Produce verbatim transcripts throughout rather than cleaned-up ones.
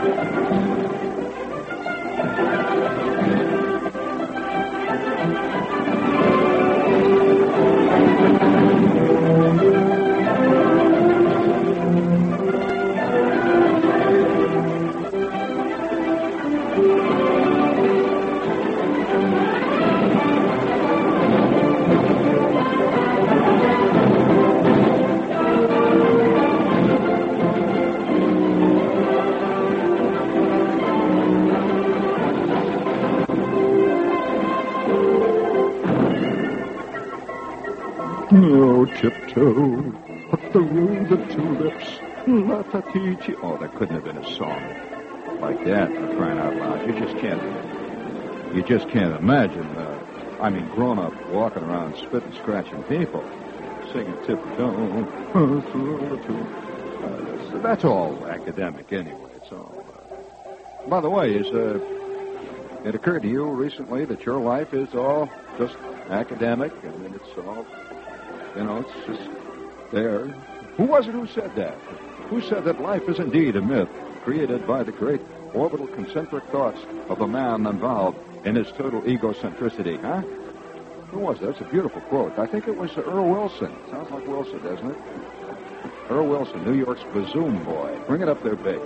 No, tiptoe, put through the tulips, la ta ti chi. Oh, that couldn't have been a song like that, for crying out loud. You just can't, you just can't imagine, uh, I mean, grown up walking around spitting, scratching people, singing tiptoe, through the tulips. Uh, that's, that's all academic anyway. It's all. Uh, by the way, is uh, it occurred to you recently that your life is all just academic? I mean, it's all. You know, it's just there. Who was it who said that? Who said that life is indeed a myth created by the great orbital concentric thoughts of the man involved in his total egocentricity, huh? Who was that? That's a beautiful quote. I think it was Earl Wilson. Sounds like Wilson, doesn't it? Earl Wilson, New York's Bazoom boy. Bring it up there big.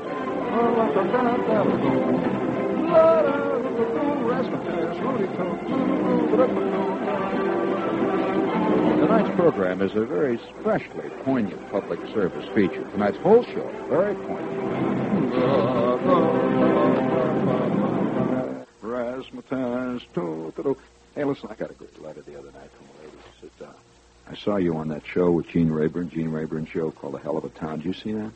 Tonight's program is a very especially poignant public service feature. Tonight's whole show, very poignant. Hey, listen, I got a great letter the other night from a lady. She said, uh, I saw you on that show with Gene Rayburn, Gene Rayburn show called A Hell of a Town. Did you see that?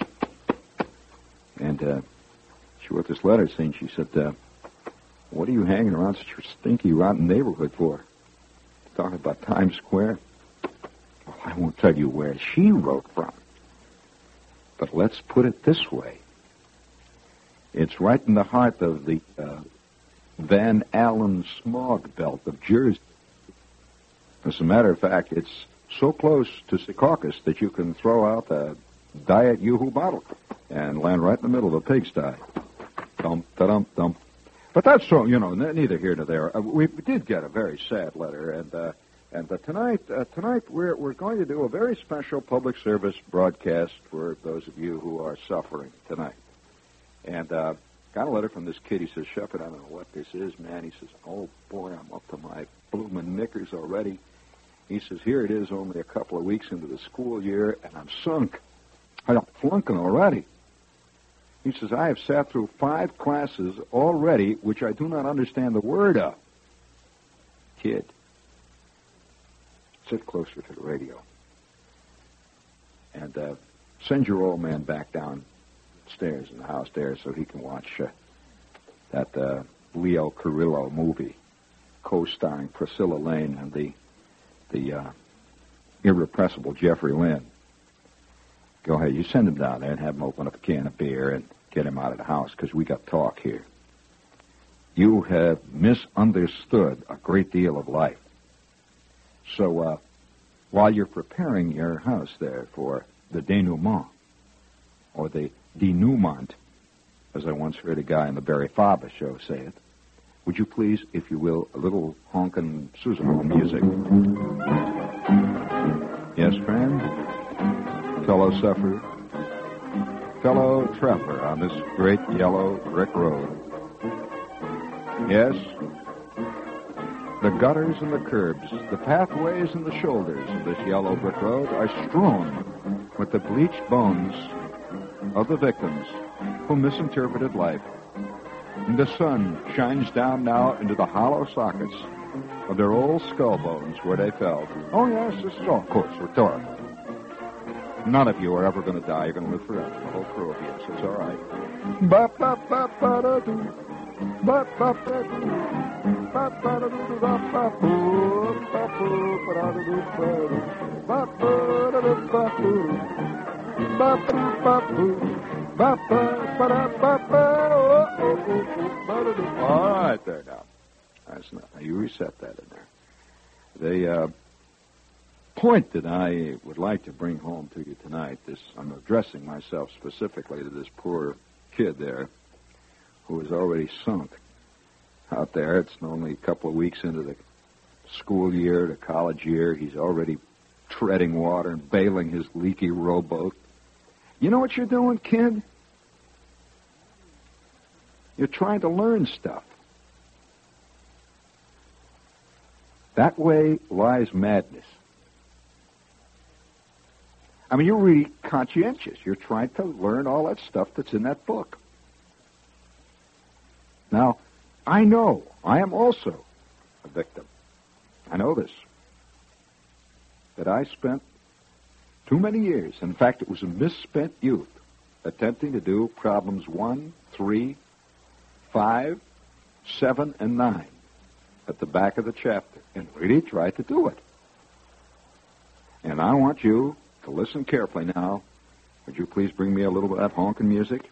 And uh, she wrote this letter saying, she said, uh, what are you hanging around such a stinky, rotten neighborhood for? Talking about Times Square. Well, I won't tell you where she wrote from. But let's put it this way. It's right in the heart of the uh, Van Allen smog belt of Jersey. As a matter of fact, it's so close to Secaucus that you can throw out a Diet Yoo-Hoo bottle and land right in the middle of a pigsty. Dump, da-dump, dump. But that's so, you know, neither here nor there. Uh, we did get a very sad letter, and uh, and uh, tonight, uh, tonight we're we're going to do a very special public service broadcast for those of you who are suffering tonight. And uh, got a letter from this kid. He says, Shepard, I don't know what this is, man. He says, oh boy, I'm up to my bloomin' knickers already. He says, here it is, only a couple of weeks into the school year, and I'm sunk. I'm flunking already. He says, I have sat through five classes already, which I do not understand the word of. Kid, sit closer to the radio. And uh, send your old man back downstairs in the house there so he can watch uh, that uh, Leo Carrillo movie, co-starring Priscilla Lane and the, the uh, irrepressible Jeffrey Lynn. Go ahead, you send him down there and have him open up a can of beer and get him out of the house, because we got talk here. You have misunderstood a great deal of life. So uh, while you're preparing your house there for the denouement, or the denouement, as I once heard a guy on the Barry Faber show say it, would you please, if you will, a little honkin' sousaphone music? Yes, friend? Fellow sufferer, fellow traveler on this great yellow brick road. Yes, the gutters and the curbs, the pathways and the shoulders of this yellow brick road are strewn with the bleached bones of the victims who misinterpreted life. And the sun shines down now into the hollow sockets of their old skull bones where they fell. Oh, yes, this is all, of course, rhetorical. None of you are ever going to die. You're going to live forever. The whole crew of you. So it's all right. All right there now. That's not. You reset that in there. They, uh... point that I would like to bring home to you tonight, this, I'm addressing myself specifically to this poor kid there who is already sunk out there. It's only a couple of weeks into the school year, the college year. He's already treading water and bailing his leaky rowboat. You know what you're doing, kid? You're trying to learn stuff. That way lies madness. I mean, you're really conscientious. You're trying to learn all that stuff that's in that book. Now, I know I am also a victim. I know this. That I spent too many years, in fact, it was a misspent youth, attempting to do problems one, three, five, seven, and nine at the back of the chapter, and really tried to do it. And I want you to listen carefully now. Would you please bring me a little bit of that honking music?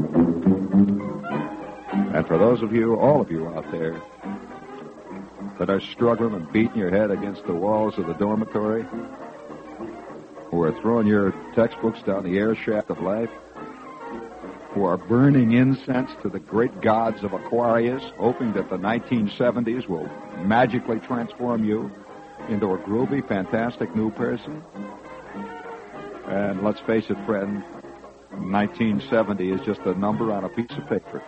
And for those of you, all of you out there, that are struggling and beating your head against the walls of the dormitory, who are throwing your textbooks down the air shaft of life, who are burning incense to the great gods of Aquarius, hoping that the nineteen seventies will magically transform you into a groovy, fantastic new person. And let's face it, friend, nineteen seventy is just a number on a piece of paper.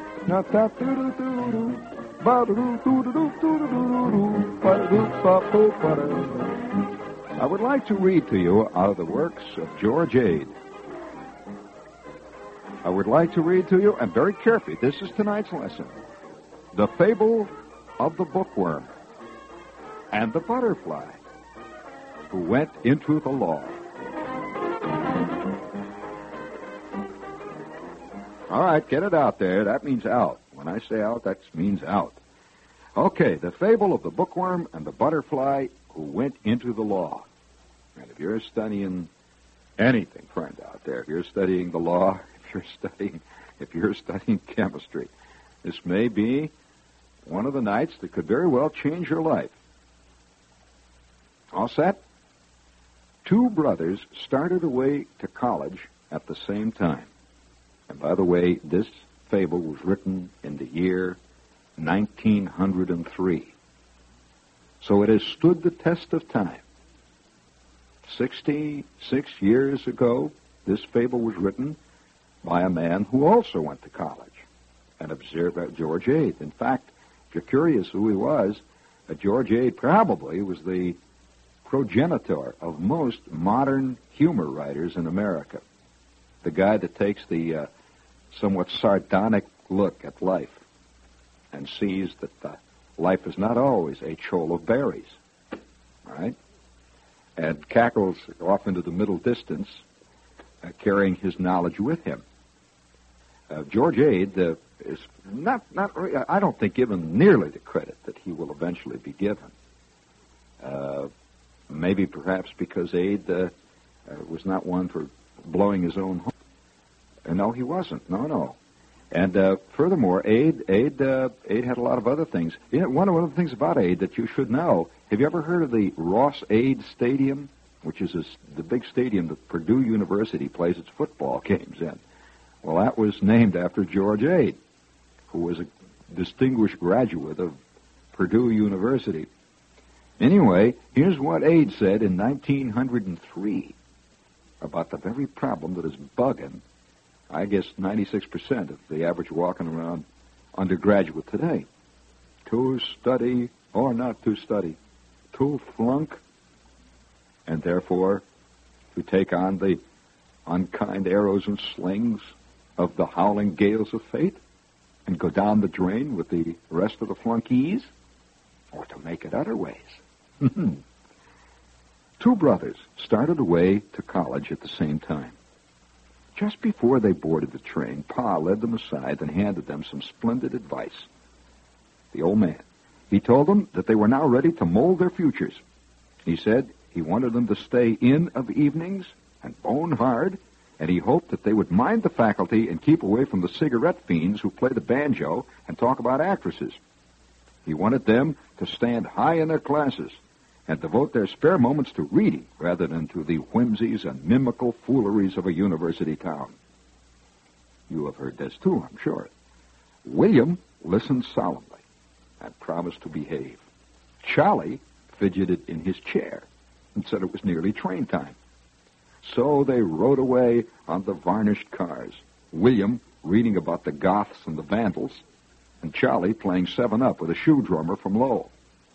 I would like to read to you out of the works of George Ade. I would like to read to you, and very carefully, this is tonight's lesson, The Fable of the Bookworm and the Butterfly Who Went into the Law. All right, get it out there. That means out. When I say out, that means out. Okay, The Fable of the Bookworm and the Butterfly Who Went into the Law. And if you're studying anything, friend, out there, if you're studying the law, if you're studying, if you're studying chemistry, this may be one of the nights that could very well change your life. All set? Two brothers started away to college at the same time. And by the way, this fable was written in the year nineteen hundred three. So it has stood the test of time. sixty-six years ago, this fable was written by a man who also went to college and observed George Ade. In fact, if you're curious who he was, uh, George Ade probably was the progenitor of most modern humor writers in America. The guy that takes the uh, somewhat sardonic look at life and sees that uh, life is not always a choll of berries, right? And cackles off into the middle distance, uh, carrying his knowledge with him. Uh, George Ade uh, is not, not, I don't think, given nearly the credit that he will eventually be given. Uh, maybe perhaps because Ade uh, uh, was not one for blowing his own horn. Uh, no, he wasn't. No, no. And uh, furthermore, Ade, Ade, uh, Ade had a lot of other things. You know, one of the things about Ade that you should know, have you ever heard of the Ross Ade Stadium, which is a, the big stadium that Purdue University plays its football games in? Well, that was named after George Ade, who was a distinguished graduate of Purdue University. Anyway, here's what Ade said in nineteen hundred three about the very problem that is bugging, I guess, ninety-six percent of the average walking around undergraduate today. To study or not to study, to flunk, and therefore to take on the unkind arrows and slings of the howling gales of fate and go down the drain with the rest of the flunkies, or to make it other ways. Two brothers started away to college at the same time. Just before they boarded the train, Pa led them aside and handed them some splendid advice. The old man, he told them that they were now ready to mold their futures. He said he wanted them to stay in of evenings and bone hard, and he hoped that they would mind the faculty and keep away from the cigarette fiends who play the banjo and talk about actresses. He wanted them to stand high in their classes and devote their spare moments to reading rather than to the whimsies and mimical fooleries of a university town. You have heard this too, I'm sure. William listened solemnly and promised to behave. Charlie fidgeted in his chair and said it was nearly train time. So they rode away on the varnished cars, William reading about the Goths and the Vandals, and Charlie playing seven-up with a shoe drummer from Lowell.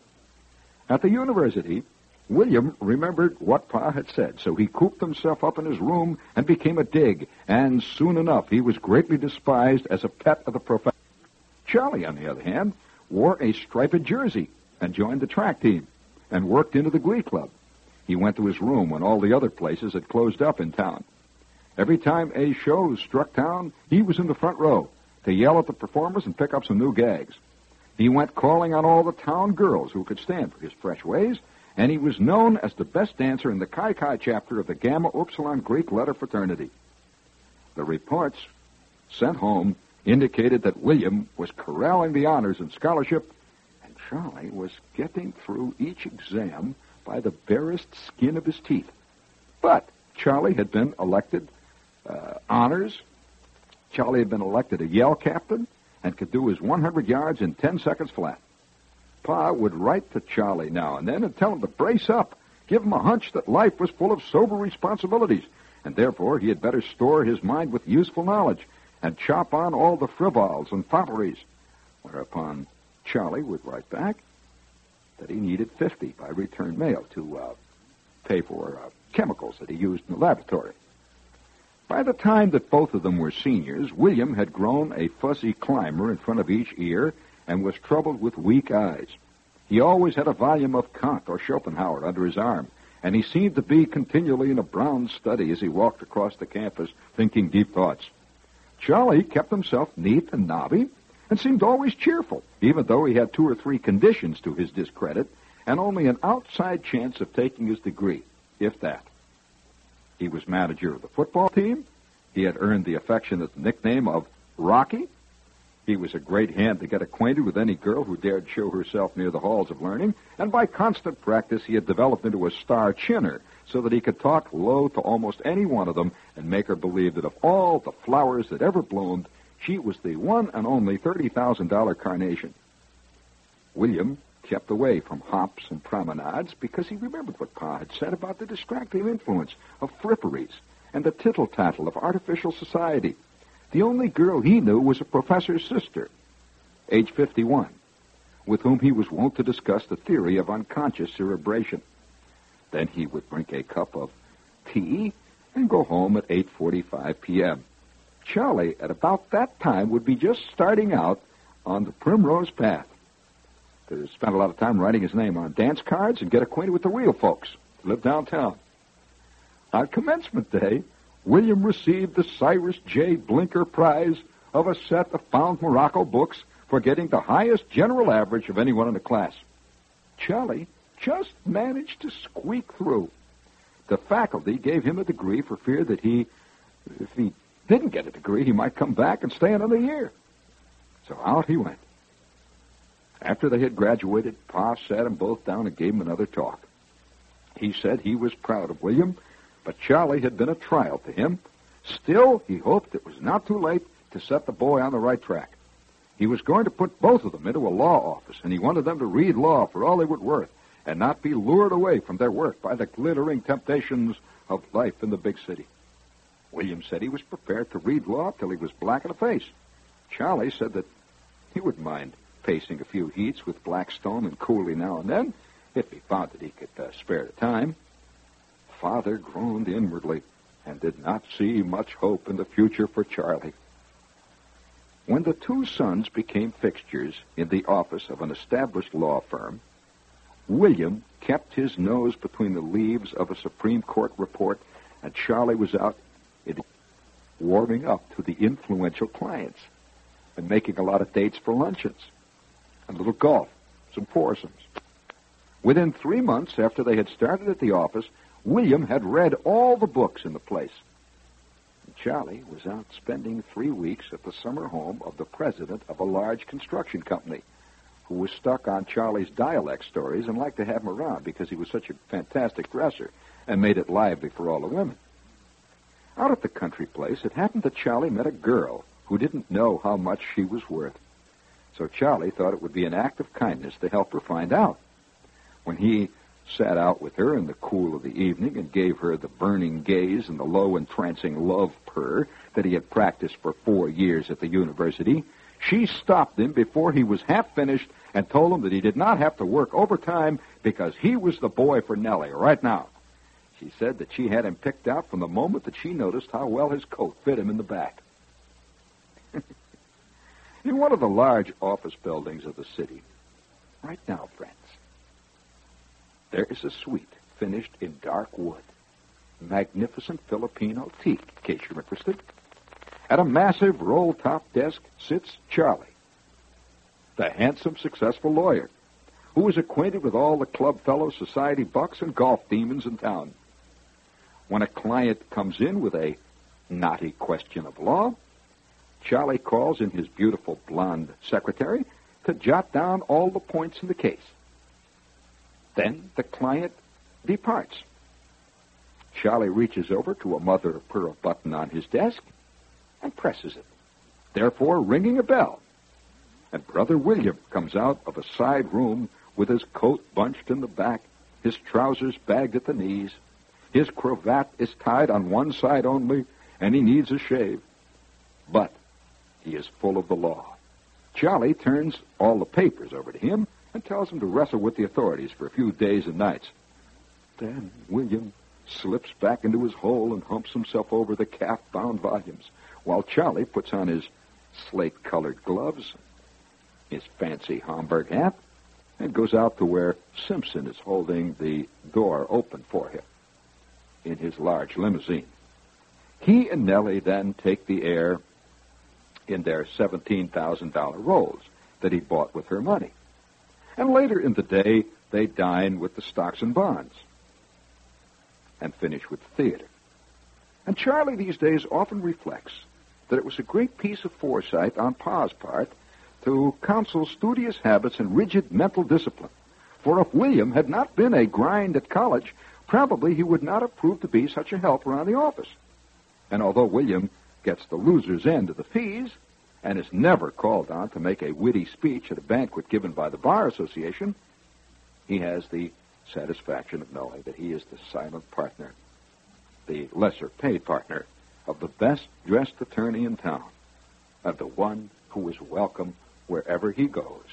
At the university, William remembered what Pa had said, so he cooped himself up in his room and became a dig, and soon enough he was greatly despised as a pet of the professor. Charlie, on the other hand, wore a striped jersey and joined the track team and worked into the glee club. He went to his room when all the other places had closed up in town. Every time a show struck town, he was in the front row to yell at the performers and pick up some new gags. He went calling on all the town girls who could stand for his fresh ways, and he was known as the best dancer in the Chi Chi chapter of the Gamma Upsilon Greek letter fraternity. The reports sent home indicated that William was corralling the honors and scholarship, and Charlie was getting through each exam by the barest skin of his teeth. But Charlie had been elected uh, honors. Charlie had been elected a Yale captain and could do his one hundred yards in ten seconds flat. Pa would write to Charlie now and then and tell him to brace up, give him a hunch that life was full of sober responsibilities, and therefore he had better store his mind with useful knowledge and chop on all the frivoles and fopperies. Whereupon Charlie would write back that he needed fifty by return mail to uh, pay for uh, chemicals that he used in the laboratory. By the time that both of them were seniors, William had grown a fuzzy climber in front of each ear and was troubled with weak eyes. He always had a volume of Kant or Schopenhauer under his arm, and he seemed to be continually in a brown study as he walked across the campus thinking deep thoughts. Charlie kept himself neat and nobby and seemed always cheerful, even though he had two or three conditions to his discredit and only an outside chance of taking his degree, if that. He was manager of the football team. He had earned the affectionate nickname of Rocky. He was a great hand to get acquainted with any girl who dared show herself near the halls of learning, and by constant practice he had developed into a star chinner so that he could talk low to almost any one of them and make her believe that of all the flowers that ever bloomed, she was the one and only thirty thousand dollars carnation. William kept away from hops and promenades because he remembered what Pa had said about the distracting influence of fripperies and the tittle-tattle of artificial society. The only girl he knew was a professor's sister, age fifty-one, with whom he was wont to discuss the theory of unconscious cerebration. Then he would drink a cup of tea and go home at eight forty-five p.m. Charlie, at about that time, would be just starting out on the primrose path to spend a lot of time writing his name on dance cards and get acquainted with the real folks who live downtown. On commencement day, William received the Cyrus J. Blinker Prize of a set of found Morocco books for getting the highest general average of anyone in the class. Charlie just managed to squeak through. The faculty gave him a degree for fear that he, if he didn't get a degree, he might come back and stay another year. So out he went. After they had graduated, Pa sat them both down and gave them another talk. He said he was proud of William, but Charlie had been a trial to him. Still, he hoped it was not too late to set the boy on the right track. He was going to put both of them into a law office, and he wanted them to read law for all they were worth and not be lured away from their work by the glittering temptations of life in the big city. William said he was prepared to read law till he was black in the face. Charlie said that he wouldn't mind pacing a few heats with Blackstone and Cooley now and then, if he found that he could uh, spare the time. Father groaned inwardly and did not see much hope in the future for Charlie. When the two sons became fixtures in the office of an established law firm, William kept his nose between the leaves of a Supreme Court report, and Charlie was out warming up to the influential clients and making a lot of dates for luncheons, and a little golf, some foursomes. Within three months after they had started at the office, William had read all the books in the place. And Charlie was out spending three weeks at the summer home of the president of a large construction company, who was stuck on Charlie's dialect stories and liked to have him around because he was such a fantastic dresser and made it lively for all the women. Out at the country place, it happened that Charlie met a girl who didn't know how much she was worth. So Charlie thought it would be an act of kindness to help her find out. When he sat out with her in the cool of the evening and gave her the burning gaze and the low, entrancing love purr that he had practiced for four years at the university, she stopped him before he was half finished and told him that he did not have to work overtime because he was the boy for Nellie right now. She said that she had him picked out from the moment that she noticed how well his coat fit him in the back. In one of the large office buildings of the city, right now, friends, there is a suite finished in dark wood. Magnificent Filipino teak, in case you're interested. At a massive roll-top desk sits Charlie, the handsome, successful lawyer, who is acquainted with all the club fellow society bucks and golf demons in town. When a client comes in with a knotty question of law, Charlie calls in his beautiful blonde secretary to jot down all the points in the case. Then the client departs. Charlie reaches over to a mother-of-pearl button on his desk and presses it, therefore ringing a bell. And Brother William comes out of a side room with his coat bunched in the back, his trousers bagged at the knees. His cravat is tied on one side only, and he needs a shave. But he is full of the law. Charlie turns all the papers over to him and tells him to wrestle with the authorities for a few days and nights. Then William slips back into his hole and humps himself over the calf-bound volumes, while Charlie puts on his slate-colored gloves, his fancy Homburg hat, and goes out to where Simpson is holding the door open for him in his large limousine. He and Nellie then take the air in their seventeen thousand dollars rolls that he bought with her money. And later in the day, they dine with the stocks and bonds and finish with the theater. And Charlie these days often reflects that it was a great piece of foresight on Pa's part to counsel studious habits and rigid mental discipline. For if William had not been a grind at college, probably he would not have proved to be such a help around the office. And although William gets the loser's end of the fees and is never called on to make a witty speech at a banquet given by the Bar Association, he has the satisfaction of knowing that he is the silent partner, the lesser-paid partner of the best-dressed attorney in town, of the one who is welcome wherever he goes.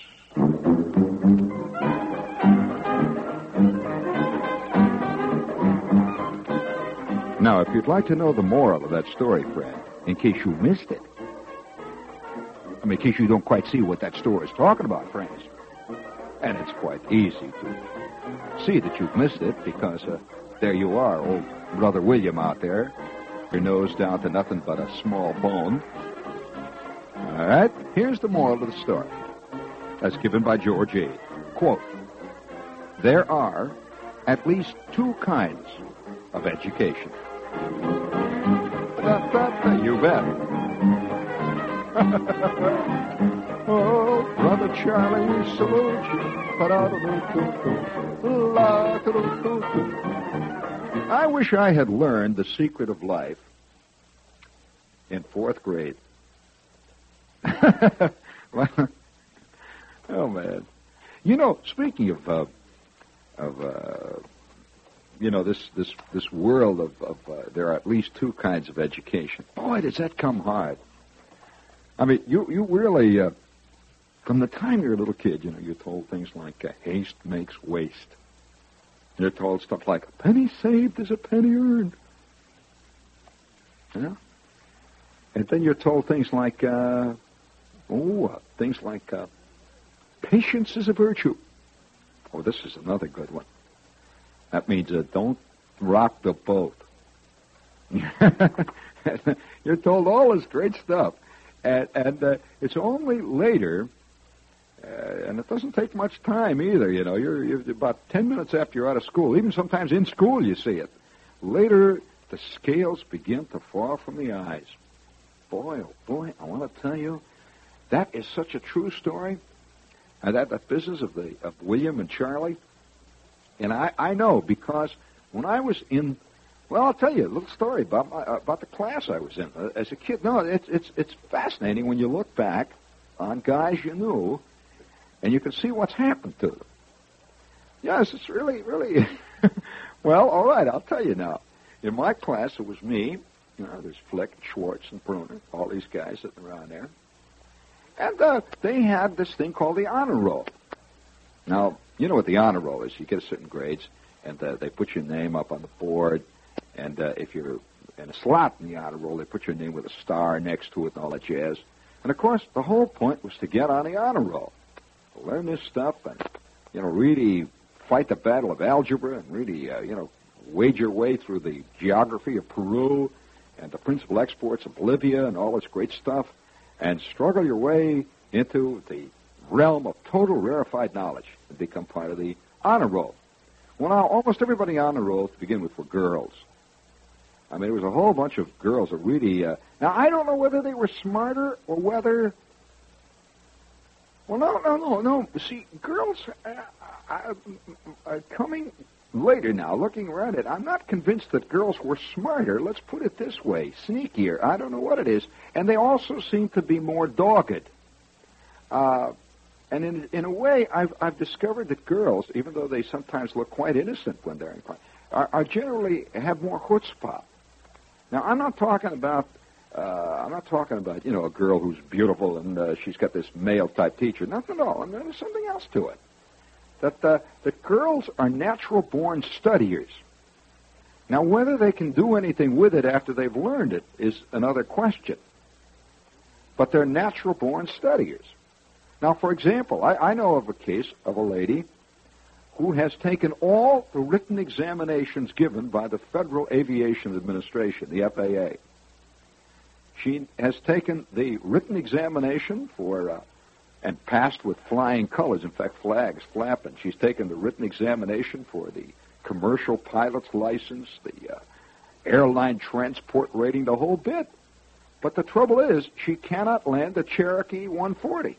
Now, if you'd like to know the moral of that story, Fred, in case you missed it, I mean, in case you don't quite see what that story is talking about, friends, and it's quite easy to see that you've missed it because uh, there you are, old Brother William out there, your nose down to nothing but a small bone. All right, here's the moral of the story, as given by George Ade. Quote, there are at least two kinds of education. You bet. Oh, Brother Charlie, we salute you. I wish I had learned the secret of life in fourth grade. Well, oh, man. You know, speaking of, uh, of uh, you know, this, this, this world of, of uh, there are at least two kinds of education. Boy, does that come hard. I mean, you, you really, uh, from the time you're a little kid, you know, you're told things like, uh, haste makes waste. You're told stuff like, a penny saved is a penny earned. You know? And then you're told things like, uh, oh, uh, things like, uh, patience is a virtue. Oh, this is another good one. That means uh, don't rock the boat. You're told all this great stuff. And, and uh, it's only later, uh, and it doesn't take much time either, you know. You're, you're about ten minutes after you're out of school. Even sometimes in school you see it. Later, the scales begin to fall from the eyes. Boy, oh boy, I want to tell you, that is such a true story. And that, that business of the of William and Charlie. And I, I know because when I was in Well, I'll tell you a little story about my, uh, about the class I was in uh, as a kid. No, it's it's it's fascinating when you look back on guys you knew, and you can see what's happened to them. Yes, it's really, really... Well, all right, I'll tell you now. In my class, it was me, you know, there's Flick, Schwartz, and Bruner, all these guys sitting around there. And uh, they had this thing called the honor roll. Now, you know what the honor roll is. You get certain grades, and uh, they put your name up on the board, and uh, if you're in a slot in the honor roll, they put your name with a star next to it and all that jazz. And, of course, the whole point was to get on the honor roll, to learn this stuff and, you know, really fight the battle of algebra and really, uh, you know, wade your way through the geography of Peru and the principal exports of Bolivia and all this great stuff and struggle your way into the realm of total rarefied knowledge and become part of the honor roll. Well, now, almost everybody on the roll to begin with were girls. I mean, there was a whole bunch of girls that really... Uh, now, I don't know whether they were smarter or whether... Well, no, no, no, no. See, girls uh, uh, uh, coming later now, looking around it, I'm not convinced that girls were smarter. Let's put it this way, sneakier. I don't know what it is. And they also seem to be more dogged. Uh, and in in a way, I've I've discovered that girls, even though they sometimes look quite innocent when they're in class, are, are generally have more chutzpah. Now, I'm not talking about... Uh, I'm not talking about, you know, a girl who's beautiful and uh, she's got this male-type teacher. Nothing at all. I mean, there's something else to it. That uh, that girls are natural-born studiers. Now, whether they can do anything with it after they've learned it is another question. But they're natural-born studiers. Now, for example, I, I know of a case of a lady who has taken all the written examinations given by the Federal Aviation Administration, the F A A. She has taken the written examination for, uh, and passed with flying colors, in fact, flags flapping. She's taken the written examination for the commercial pilot's license, the uh, airline transport rating, the whole bit. But the trouble is, she cannot land a Cherokee one forty.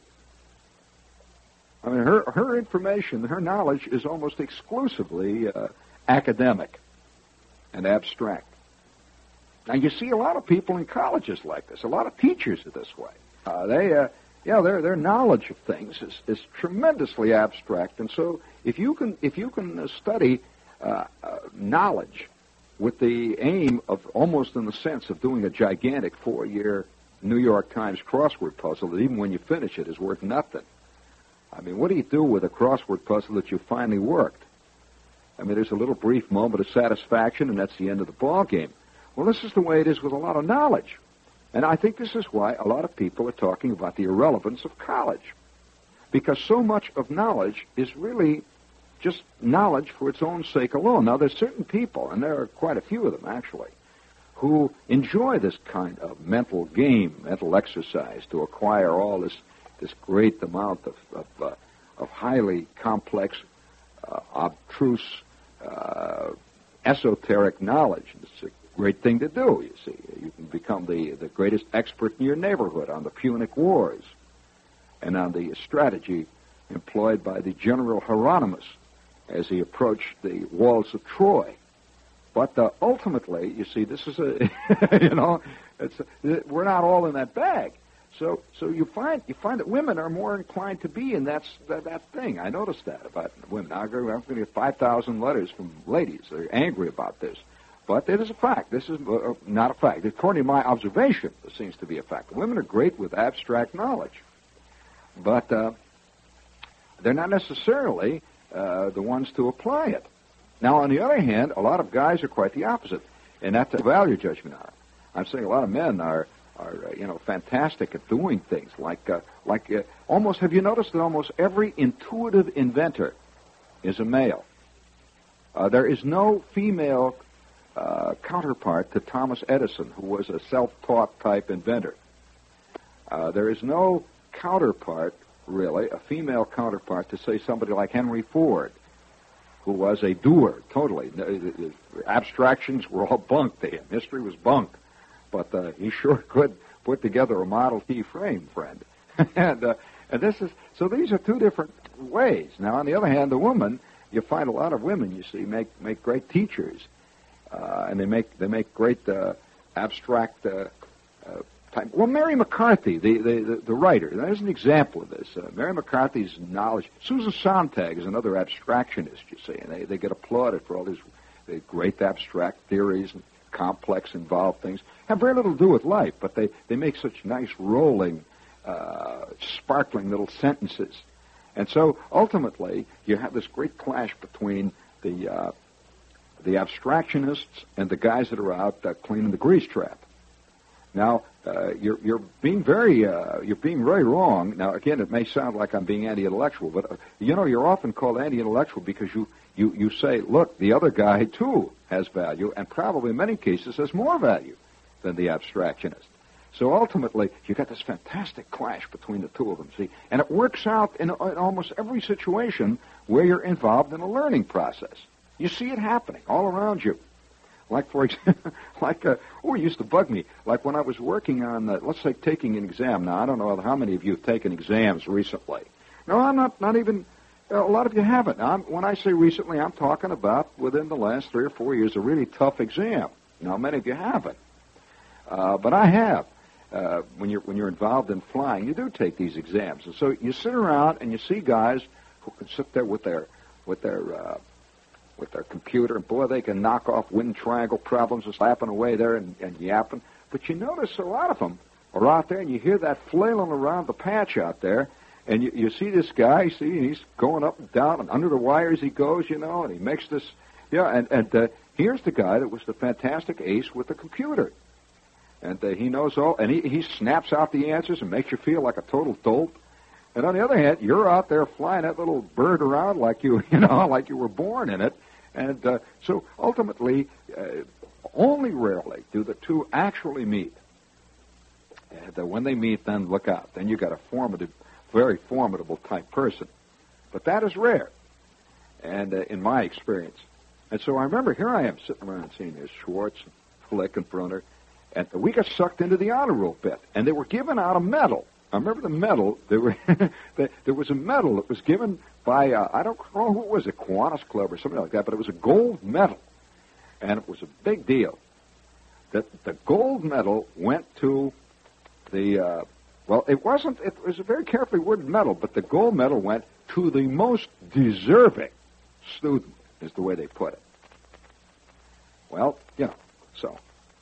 I mean, her, her information, her knowledge is almost exclusively uh, academic and abstract. Now, you see a lot of people in colleges like this. A lot of teachers are this way. Uh, they, uh, you know, their their knowledge of things is, is tremendously abstract. And so, if you can if you can uh, study uh, uh, knowledge with the aim of almost in the sense of doing a gigantic four-year New York Times crossword puzzle that even when you finish it is worth nothing. I mean, what do you do with a crossword puzzle that you finally worked? I mean, there's a little brief moment of satisfaction, and that's the end of the ball game. Well, this is the way it is with a lot of knowledge. And I think this is why a lot of people are talking about the irrelevance of college. Because so much of knowledge is really just knowledge for its own sake alone. Now, there's certain people, and there are quite a few of them, actually, who enjoy this kind of mental game, mental exercise, to acquire all this this great amount of, of, uh, of highly complex, uh, abstruse, uh, esoteric knowledge. It's a great thing to do, you see. You can become the, the greatest expert in your neighborhood on the Punic Wars and on the strategy employed by the General Hieronymus as he approached the walls of Troy. But uh, ultimately, you see, this is a, you know, it's a, we're not all in that bag. So, so you find you find that women are more inclined to be in that that, that thing. I noticed that about women. I'm going to get five thousand letters from ladies. They're angry about this. But it is a fact. This is uh, not a fact. According to my observation, it seems to be a fact. Women are great with abstract knowledge. But uh, they're not necessarily uh, the ones to apply it. Now, on the other hand, a lot of guys are quite the opposite. And that's a value judgment on it. I'm saying a lot of men are, are uh, you know, fantastic at doing things. Like, uh, like uh, almost, have you noticed that almost every intuitive inventor is a male? Uh, there is no female Uh, counterpart to Thomas Edison, who was a self-taught type inventor. Uh, there is no counterpart, really, a female counterpart to, say, somebody like Henry Ford, who was a doer, totally. The abstractions were all bunk to him. History was bunk. But uh, he sure could put together a Model T frame, friend. and, uh, and this is, so these are two different ways. Now, on the other hand, the woman, you find a lot of women, you see, make, make great teachers. uh, and they make they make great uh, abstract. Uh, uh, type. Well, Mary McCarthy, the, the, the, the writer, there's an example of this. Uh, Mary McCarthy's knowledge. Susan Sontag is another abstractionist, you see, and they, they get applauded for all these the great abstract theories and complex, involved things. Have very little to do with life, but they, they make such nice, rolling, uh, sparkling little sentences. And so, ultimately, you have this great clash between the uh, the abstractionists and the guys that are out uh, cleaning the grease trap. Now, uh, you're you're being very uh, you're being very wrong. Now, again, it may sound like I'm being anti-intellectual, but uh, you know, you're often called anti-intellectual because you, you, you say, look, the other guy too has value, and probably in many cases has more value than the abstractionist. So ultimately, you got this fantastic clash between the two of them, see, and it works out in, in almost every situation where you're involved in a learning process. You see it happening all around you. Like, for example, like, uh, oh, it used to bug me. Like when I was working on, uh, let's say, taking an exam. Now, I don't know how many of you have taken exams recently. No, I'm not, not even, uh, a lot of you haven't. I'm, when I say recently, I'm talking about within the last three or four years, a really tough exam. Now, many of you haven't. Uh, but I have. Uh, when you're when you're involved in flying, you do take these exams. And so you sit around and you see guys who can sit there with their, with their, uh, with their computer, and boy, they can knock off wind triangle problems and slapping away there and, and yapping. But you notice a lot of them are out there, and you hear that flailing around the patch out there, and you, you see this guy, see, he's going up and down, and under the wires he goes, you know, and he makes this, yeah, and, and uh, here's the guy that was the fantastic ace with the computer. And uh, he knows all, and he, he snaps out the answers and makes you feel like a total dolt. And on the other hand, you're out there flying that little bird around like you, you know, like you were born in it. And uh, so ultimately, uh, only rarely do the two actually meet. And uh, when they meet, then look out. Then you got a formative, very formidable type person. But that is rare, and uh, in my experience. And so I remember here I am sitting around seeing this Schwartz, Flick, and Brunner, and we got sucked into the honor roll bit, and they were giving out a medal. I remember the medal. There, were there was a medal that was given by, uh, I don't know who it was, a Kiwanis Club or something like that, but it was a gold medal, and it was a big deal. That the gold medal went to the, uh, well, it wasn't, it was a very carefully worded medal, but the gold medal went to the most deserving student, is the way they put it. Well, you know, so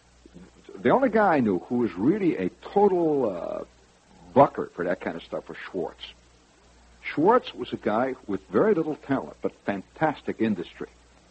the only guy I knew who was really a total uh, bucker for that kind of stuff was Schwartz. Schwartz was a guy with very little talent, but fantastic industry.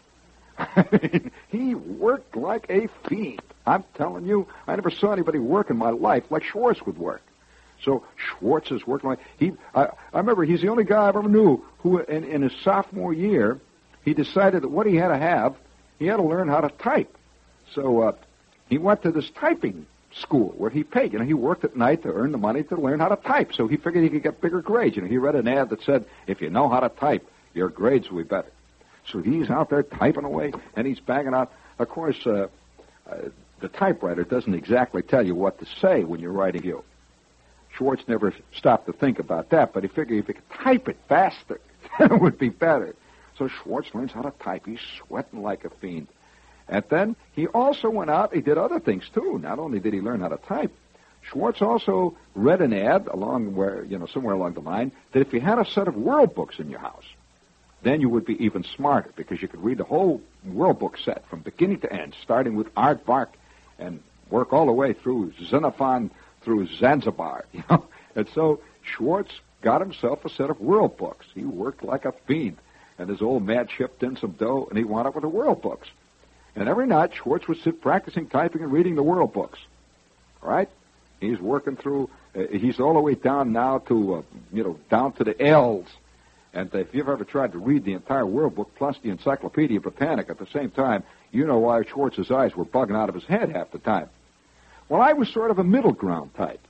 I mean, he worked like a fiend. I'm telling you, I never saw anybody work in my life like Schwartz would work. So Schwartz is working like he. I, I remember he's the only guy I ever knew who, in, in his sophomore year, he decided that what he had to have, he had to learn how to type. So uh, he went to this typing school where he paid. You know, he worked at night to earn the money to learn how to type. So he figured he could get bigger grades. You know, he read an ad that said, if you know how to type, your grades will be better. So he's out there typing away, and he's banging out. Of course, uh, uh, the typewriter doesn't exactly tell you what to say when you're writing you. Schwartz never stopped to think about that, but he figured if he could type it faster, it would be better. So Schwartz learns how to type. He's sweating like a fiend. And then he also went out, he did other things too. Not only did he learn how to type, Schwartz also read an ad along where, you know, somewhere along the line, that if you had a set of world books in your house, then you would be even smarter because you could read the whole world book set from beginning to end, starting with Aardvark and work all the way through Xenophon through Zanzibar, you know. And so Schwartz got himself a set of world books. He worked like a fiend. And his old man chipped in some dough, and he wound up with the world books. And every night, Schwartz would sit practicing typing and reading the world books. All right? He's working through, uh, he's all the way down now to, uh, you know, down to the L's. And uh, if you've ever tried to read the entire world book plus the Encyclopedia Britannica at the same time, you know why Schwartz's eyes were bugging out of his head half the time. Well, I was sort of a middle ground type.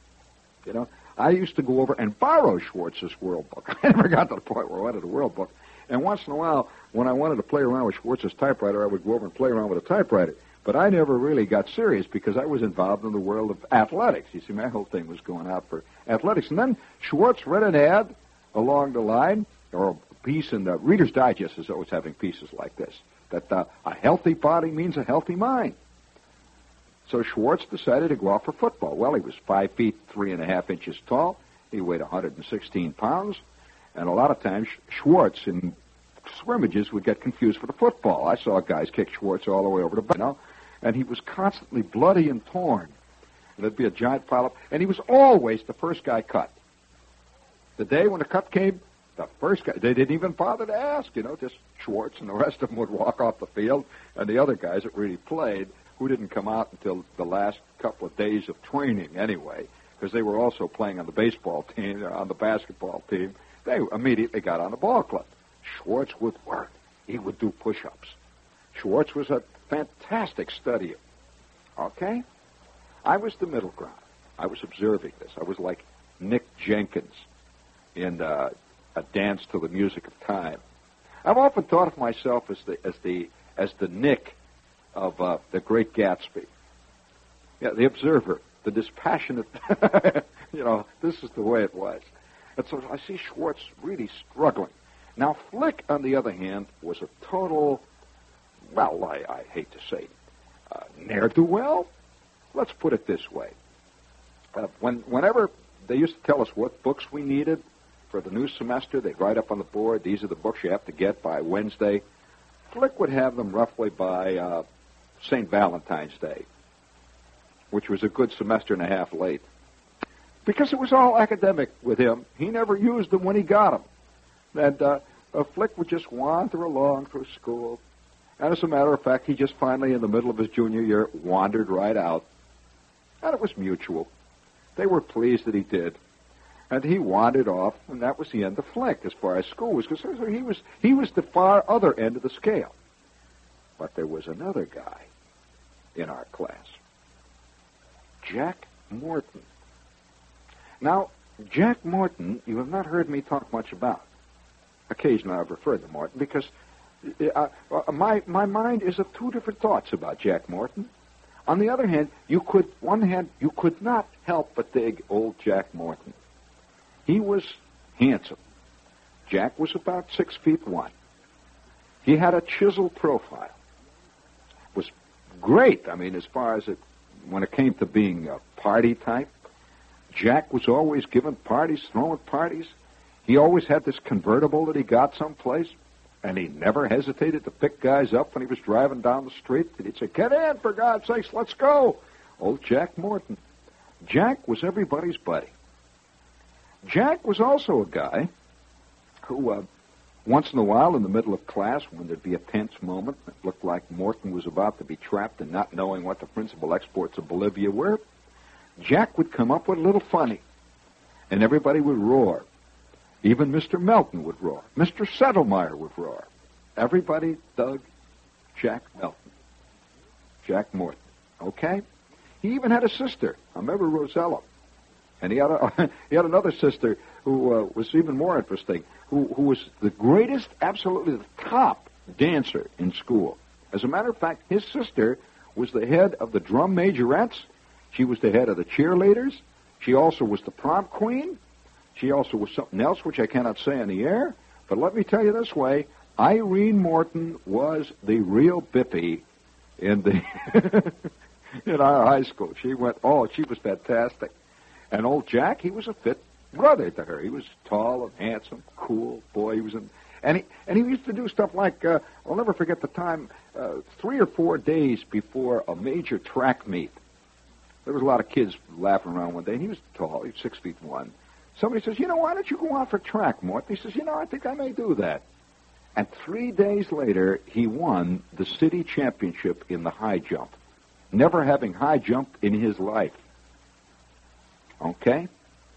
You know, I used to go over and borrow Schwartz's world book. I never got to the point where I wanted a world book. And once in a while, when I wanted to play around with Schwartz's typewriter, I would go over and play around with a typewriter. But I never really got serious because I was involved in the world of athletics. You see, my whole thing was going out for athletics. And then Schwartz read an ad along the line, or a piece in the Reader's Digest is always having pieces like this. that uh, a healthy body means a healthy mind. So Schwartz decided to go out for football. Well, he was five feet, three and a half inches tall. He weighed one hundred sixteen pounds. And a lot of times, Schwartz in scrimmages would get confused for the football. I saw guys kick Schwartz all the way over the back, you know, and he was constantly bloody and torn. And there'd be a giant pile-up, and he was always the first guy cut. The day when the cut came, the first guy, they didn't even bother to ask, you know, just Schwartz and the rest of them would walk off the field, and the other guys that really played, who didn't come out until the last couple of days of training anyway, because they were also playing on the baseball team, on the basketball team, they immediately got on the ball club. Schwartz would work. He would do push-ups. Schwartz was a fantastic studier. Okay? I was the middle ground. I was observing this. I was like Nick Jenkins in uh, A Dance to the Music of Time. I've often thought of myself as the as the as the Nick of uh, The Great Gatsby. Yeah, the observer, the dispassionate. You know, this is the way it was. And so I see Schwartz really struggling. Now, Flick, on the other hand, was a total, well, I, I hate to say, uh, ne'er-do-well. Let's put it this way. Uh, when, whenever they used to tell us what books we needed for the new semester, they'd write up on the board, these are the books you have to get by Wednesday. Flick would have them roughly by uh, Saint Valentine's Day, which was a good semester and a half late. Because it was all academic with him. He never used them when he got them. And uh, uh, Flick would just wander along through school. And as a matter of fact, he just finally, in the middle of his junior year, wandered right out. And it was mutual. They were pleased that he did. And he wandered off, and that was the end of Flick as far as school was concerned. So he was, he was the far other end of the scale. But there was another guy in our class, Jack Morton. Now, Jack Morton, you have not heard me talk much about. Occasionally I've referred to Morton because uh, uh, my my mind is of two different thoughts about Jack Morton. On the other hand, you could one hand you could not help but dig old Jack Morton. He was handsome. Jack was about six feet one. He had a chiseled profile. Was great. I mean, as far as it when it came to being a party type. Jack was always giving parties, throwing parties. He always had this convertible that he got someplace, and he never hesitated to pick guys up when he was driving down the street. And he'd say, "Get in, for God's sakes, let's go." Old Jack Morton. Jack was everybody's buddy. Jack was also a guy who, uh, once in a while in the middle of class, when there'd be a tense moment, it looked like Morton was about to be trapped in not knowing what the principal exports of Bolivia were, Jack would come up with a little funny, and everybody would roar. Even Mister Melton would roar. Mister Settlemeyer would roar. Everybody dug Jack Melton. Jack Morton. Okay? He even had a sister. I remember Rosella. And he had a, he had another sister who uh, was even more interesting, who, who was the greatest, absolutely the top dancer in school. As a matter of fact, his sister was the head of the drum majorettes. She was the head of the cheerleaders. She also was the prom queen. She also was something else, which I cannot say on the air. But let me tell you this way, Irene Morton was the real bippy in the in our high school. She went, oh, she was fantastic. And old Jack, he was a fit brother to her. He was tall and handsome, cool boy. He was in, and he and he used to do stuff like, uh, I'll never forget the time, uh, three or four days before a major track meet. There was a lot of kids laughing around one day, and he was tall. He was six feet one. Somebody says, you know, why don't you go out for track, Mort? He says, you know, I think I may do that. And three days later, he won the city championship in the high jump, never having high jump in his life. Okay?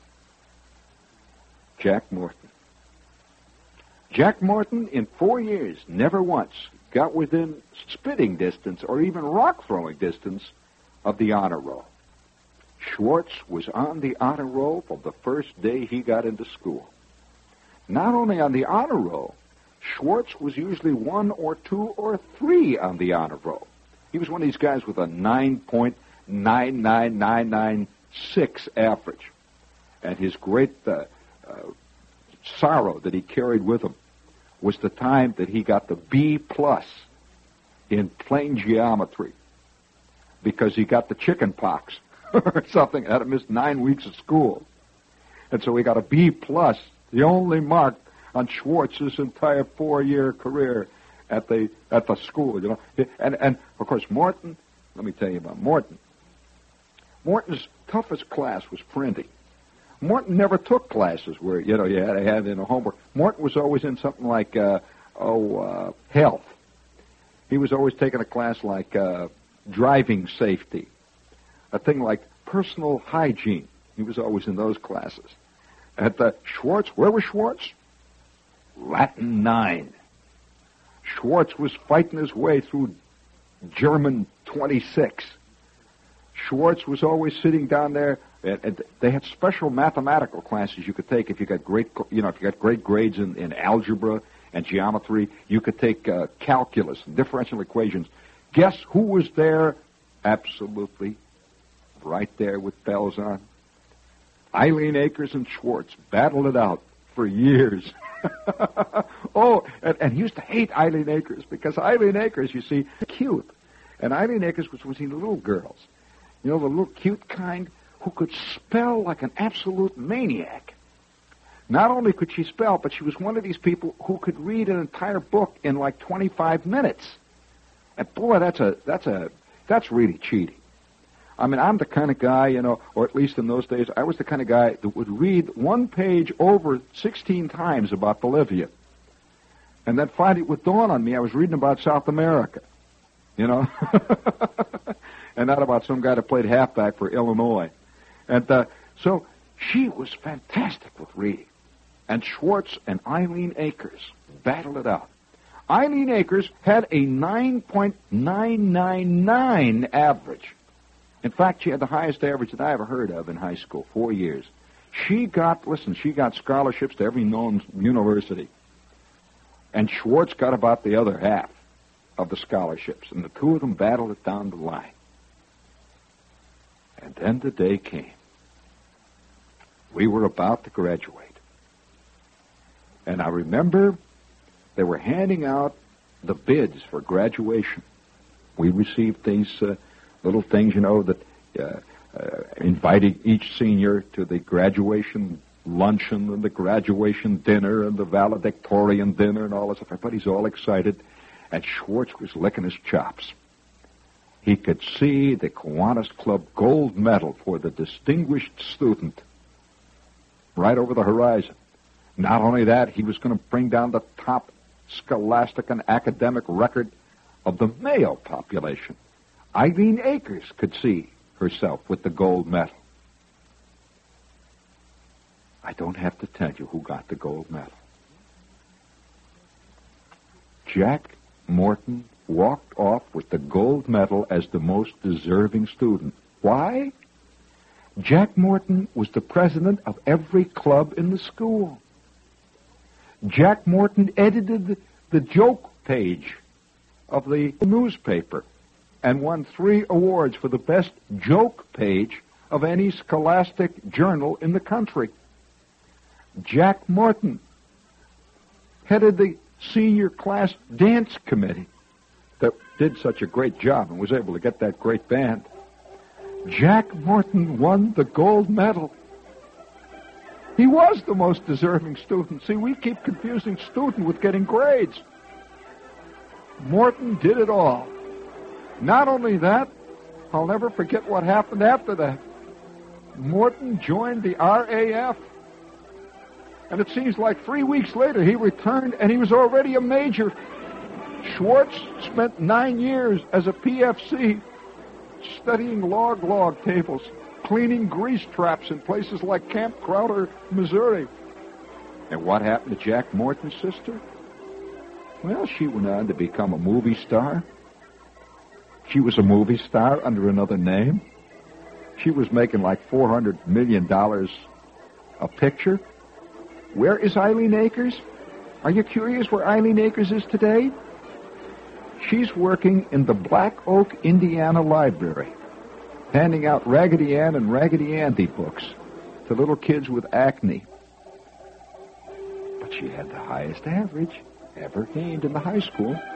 Jack Morton. Jack Morton, in four years, never once got within spitting distance or even rock-throwing distance of the honor roll. Schwartz was on the honor roll from the first day he got into school. Not only on the honor roll, Schwartz was usually one or two or three on the honor roll. He was one of these guys with a nine point nine nine nine nine six average. And his great uh, uh, sorrow that he carried with him was the time that he got the B plus in plain geometry because he got the chicken pox or something. Had to miss nine weeks of school. And so he got a B plus, the only mark on Schwartz's entire four-year career at the at the school, you know. And, and of course, Morton, let me tell you about Morton. Morton's toughest class was printing. Morton never took classes where, you know, you had to have in a homework. Morton was always in something like, uh, oh, uh, health. He was always taking a class like uh, driving safety, a thing like personal hygiene. He was always in those classes. At the Schwartz, where was Schwartz? Latin nine. Schwartz was fighting his way through German twenty-six. Schwartz was always sitting down there. And, and they had special mathematical classes you could take if you got great, you know, if you got great grades in, in algebra and geometry. You could take uh, calculus and differential equations. Guess who was there? Absolutely, right there with bells on. Eileen Akers and Schwartz battled it out for years. oh, and, and he used to hate Eileen Akers because Eileen Akers, you see, cute. And Eileen Akers was with the little girls. You know, the little cute kind who could spell like an absolute maniac. Not only could she spell, but she was one of these people who could read an entire book in like twenty-five minutes. And boy, that's a that's a that's really cheating. I mean, I'm the kind of guy, you know, or at least in those days, I was the kind of guy that would read one page over sixteen times about Bolivia. And then finally it would dawn on me I was reading about South America, you know, and not about some guy that played halfback for Illinois. And uh, so she was fantastic with reading. And Schwartz and Eileen Akers battled it out. Eileen Akers had a nine point nine nine nine average. In fact, she had the highest average that I ever heard of in high school, four years. She got, listen, she got scholarships to every known university. And Schwartz got about the other half of the scholarships. And the two of them battled it down the line. And then the day came. We were about to graduate. And I remember they were handing out the bids for graduation. We received these uh, little things, you know, that uh, uh, invited each senior to the graduation luncheon and the graduation dinner and the valedictorian dinner and all this stuff. Everybody's all excited. And Schwartz was licking his chops. He could see the Kiwanis Club gold medal for the distinguished student right over the horizon. Not only that, he was going to bring down the top scholastic and academic record of the male population. Eileen Akers could see herself with the gold medal. I don't have to tell you who got the gold medal. Jack Morton walked off with the gold medal as the most deserving student. Why? Jack Morton was the president of every club in the school. Jack Morton edited the, the joke page of the newspaper and won three awards for the best joke page of any scholastic journal in the country. Jack Morton headed the senior class dance committee that did such a great job and was able to get that great band. Jack Morton won the gold medal. He was the most deserving student. See, we keep confusing student with getting grades. Morton did it all. Not only that, I'll never forget what happened after that. Morton joined the R A F. And it seems like three weeks later he returned and he was already a major. Schwartz spent nine years as a P F C studying log log tables, cleaning grease traps in places like Camp Crowder, Missouri. And what happened to Jack Morton's sister? Well, she went on to become a movie star. She was a movie star under another name. She was making like four hundred million dollars a picture. Where is Eileen Akers? Are you curious where Eileen Akers is today? She's working in the Black Oak, Indiana Library, handing out Raggedy Ann and Raggedy Andy books to little kids with acne. But she had the highest average ever gained in the high school.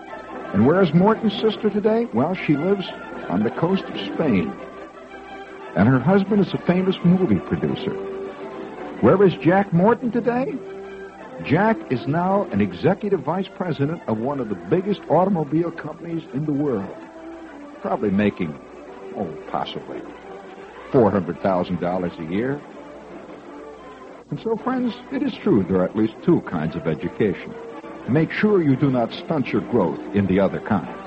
And where is Morton's sister today? Well, she lives on the coast of Spain. And her husband is a famous movie producer. Where is Jack Morton today? Jack is now an executive vice president of one of the biggest automobile companies in the world. Probably making, oh, possibly four hundred thousand dollars a year. And so, friends, it is true there are at least two kinds of education. Make sure you do not stunt your growth in the other kind.